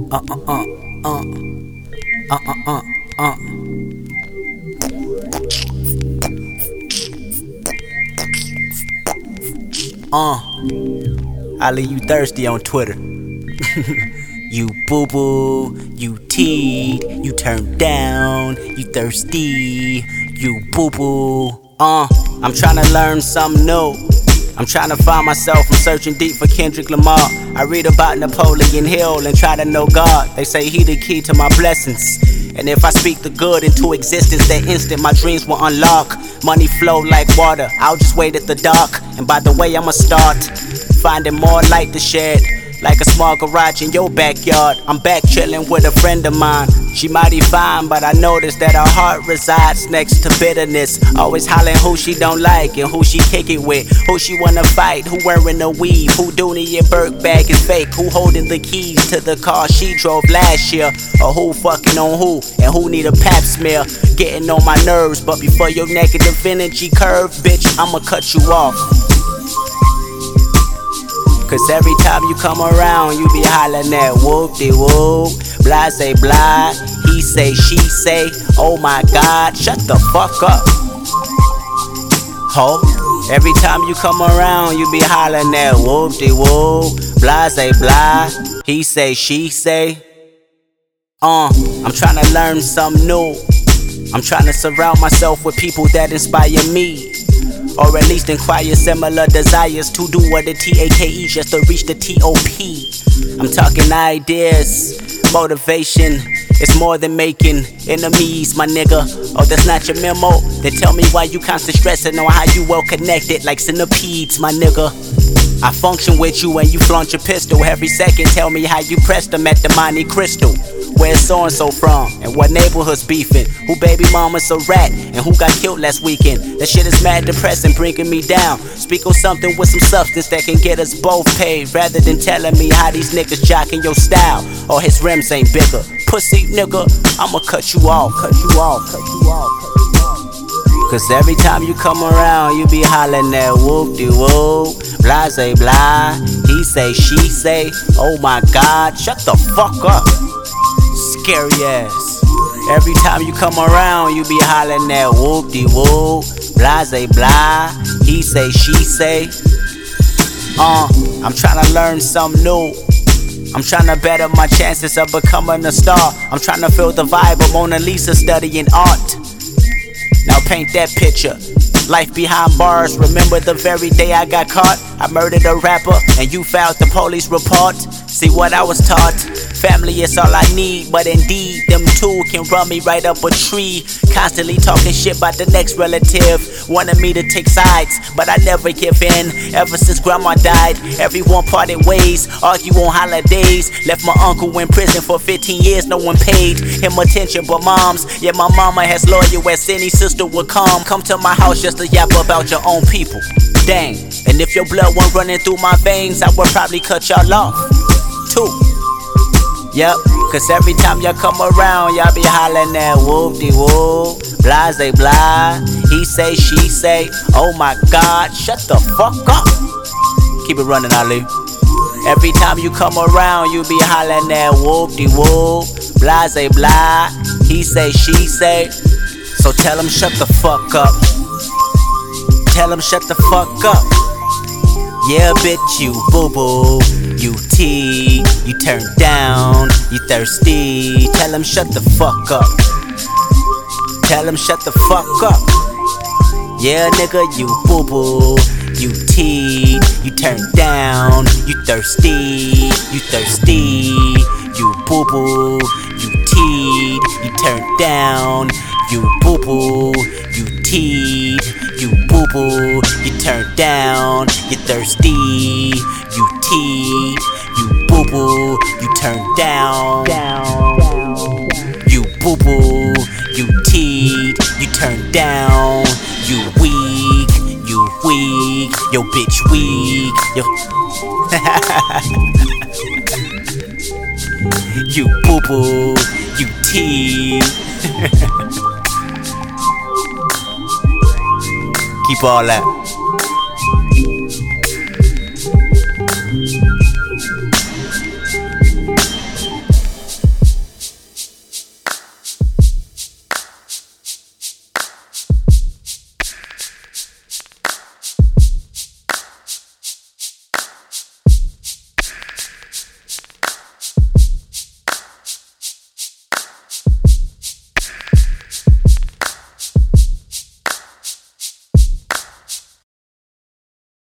uh, uh, uh, uh, uh, uh, uh. I leave you thirsty on Twitter. You boo boo, you teed, you turned down, you thirsty, you boo boo. I'm tryna learn something new. I'm trying to find myself, I'm searching deep for Kendrick Lamar. I read about Napoleon Hill and try to know God. They say he the key to my blessings. And if I speak the good into existence, that instant my dreams will unlock. Money flow like water, I'll just wait at the dock. And by the way, I'ma start finding more light to shed. Like a small garage in your backyard. I'm back chillin' with a friend of mine. She mighty fine, but I noticed that her heart resides next to bitterness. Always hollering who she don't like and who she kick it with. Who she wanna fight, who wearing a weave, who Dooney and Burke bag is fake, who holding the keys to the car she drove last year, or who fucking on who, and who need a pap smear. Getting on my nerves, but before your negative energy curve, bitch, I'ma cut you off. Cause every time you come around, you be hollering at whoop-de-whoop, blase blah, he say, she say, oh my God, shut the fuck up. Ho, every time you come around, you be hollering at whoop-de-whoop, blase blah, he say, she say. I'm tryna learn something new. I'm tryna surround myself with people that inspire me, or at least inquire similar desires to do what the TAKE just to reach the TOP. I'm talking ideas, motivation. It's more than making enemies, my nigga. Oh, that's not your memo? Then tell me why you constant stressing on how you well connected like centipedes, my nigga. I function with you and you flaunt your pistol every second. Tell me how you pressed them at the Monte Crystal. Where's so-and-so from? And what neighborhood's beefing? Who baby mama's a rat? And who got killed last weekend? That shit is mad depressing, bringing me down. Speak on something with some substance that can get us both paid, rather than telling me how these niggas jocking your style, or his rims ain't bigger. Pussy nigga, I'ma cut you off, cut you off, cut you off, cut you off. Cause every time you come around, you be hollering at whoop-de-whoop, blase blah, he say, she say, oh my God, shut the fuck up. Scary ass. Every time you come around, you be hollering at whoop-de-whoop, blase blah, he say, she say. I'm tryna learn something new. I'm tryna better my chances of becoming a star. I'm tryna feel the vibe of Mona Lisa studying art. Now paint that picture. Life behind bars. Remember the very day I got caught? I murdered a rapper and you filed the police report. See what I was taught? Family is all I need, but indeed, them two can run me right up a tree. Constantly talking shit about the next relative, wanting me to take sides, but I never give in. Ever since grandma died, everyone parted ways, argue on holidays. Left my uncle in prison for 15 years, no one paid him attention but moms. Yeah, my mama has lawyer as any sister would come to my house just to yap about your own people. Dang, and if your blood went running through my veins, I would probably cut y'all off too. Yep, cause every time y'all come around, y'all be hollering at whoop-de-whoop, blase blah, he say, she say, oh my God, shut the fuck up. Keep it running, Ali. Every time you come around, you be hollering at whoop-de-whoop, blase blah, he say, she say. So tell him shut the fuck up. Tell him shut the fuck up. Yeah, bitch, you boo-boo, you tea, you turned down, you thirsty. Tell him shut the fuck up. Tell him shut the fuck up. Yeah, nigga, you boo-boo, you tea, you turned down, you thirsty, you thirsty. You boo-boo, you tea, you turned down, you boo-boo, you teed, you boo-boo, you turned down, you thirsty, you teed, you boo-boo, you turned down, you boo-boo, you teed, you turned down, you weak, yo bitch weak, yo. You boo-boo, you teed. Keep all that.